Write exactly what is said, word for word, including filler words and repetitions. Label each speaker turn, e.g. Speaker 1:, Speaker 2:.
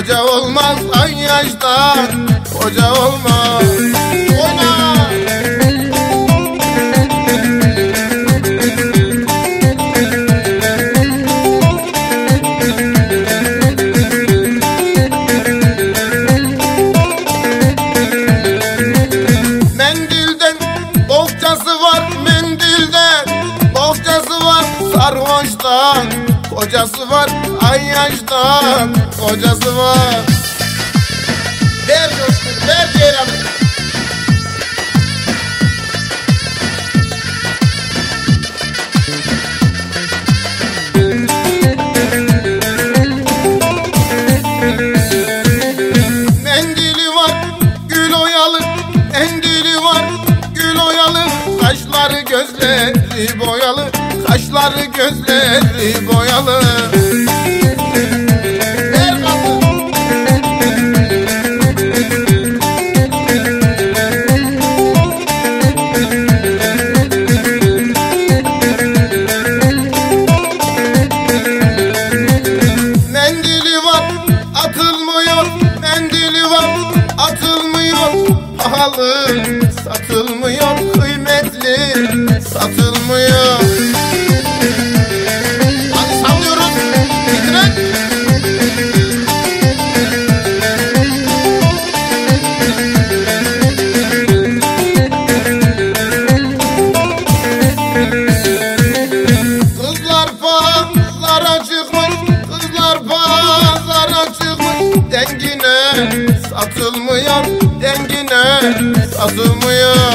Speaker 1: koca olmaz, ay yaştan koca olmaz. Oyna! Mendilden bohçası var, mendilden bohçası var, sarhoştan kocası var, ay yaştan kocası var. Ver dostum, ver Ceylan. Mendili var, gül oyalı, mendili var, gül oyalı, kaşları gözleri boyalı, kaşları gözleri boyalı. Ver kaldı. Mendili var, atılmıyor, mendili var, atılmıyor, pahalı satılmıyor, kıymetli satılmıyor. Hadi sallıyoruz, bitirin. Kızlar pazara çıkmış, kızlar pazara çıkmış, dengine satılmıyor, dengine satılmıyor.